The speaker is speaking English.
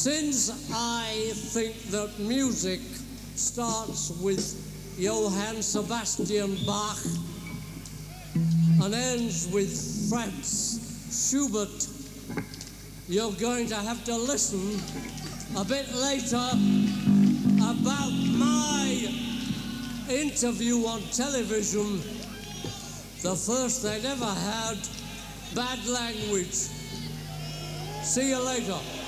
Since I think that music starts with Johann Sebastian Bach and ends with Franz Schubert, you're going to have to listen a bit later about my interview on television, the first they'd ever had, Bad Language. See you later.